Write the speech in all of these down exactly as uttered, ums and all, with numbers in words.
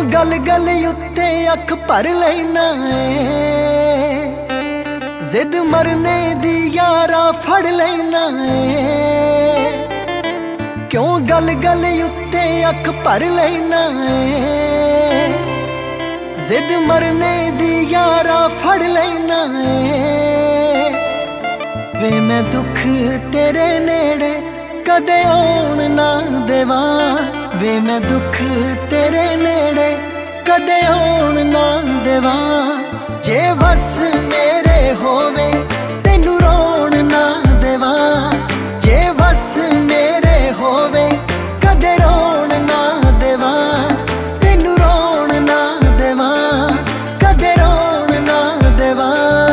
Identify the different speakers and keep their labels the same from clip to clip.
Speaker 1: गल गल उत्ते अख भर लेना है, जिद मरने दी यारा फड़ लेना है। क्यों गल गल उत्ते अख भर लेना है, जिद मरने दी यारा फड़ लेना है। वे मैं दुख तेरे नेड़े कदे आउण ना देवा, वे मैं दुख तेरे नेड़े कदे आउण ना देवा। जे बस मेरे होवे तेनू रोण ना देवा, जे बस मेरे होवे कदे रोण ना देवा, तेनू रोण ना देवा, कदे रोण ना देवा।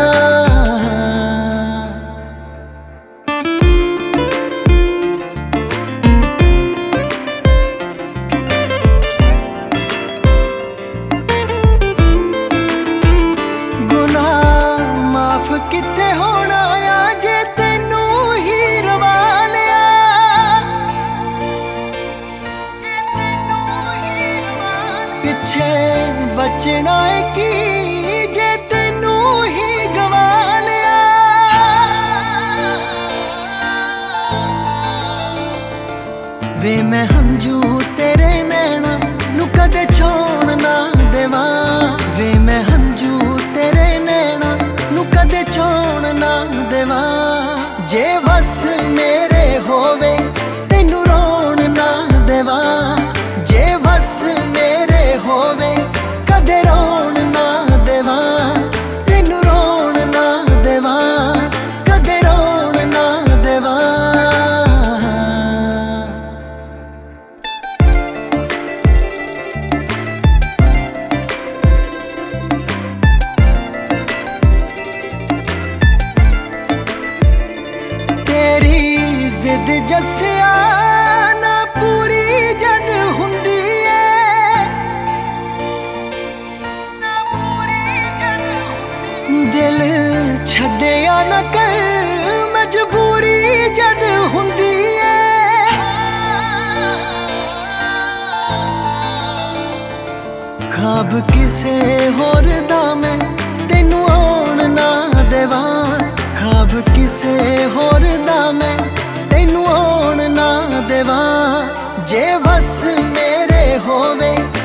Speaker 1: किथे होना आ जे तेनू ही रवा लिया, पिछे बचना की जे तेनू ही गवा लिया। वे मैं हंजू तेरे नैना नू कदे छोड़ ना देवा, वे मैं हंजू तेरे नैना नू कदे छोड़ ना देवा। जे बस मेरे होवे तेनू रोण ना देवा, जे बस मेरे होवे कदे रोण ना देवा, तेनू रोण ना देवा, कदे रोण ना देवा। जिद जस्या ना पूरी जद हुंदी है, दिल छड्डिया ना कर मजबूरी जद हुंदी है। ख्वाब किसे होर दा मैं तेनू आउण ना देवा, ख्वाब किसे होर दा मैं तेनू आउण ना देवा। जे बस मेरे होवे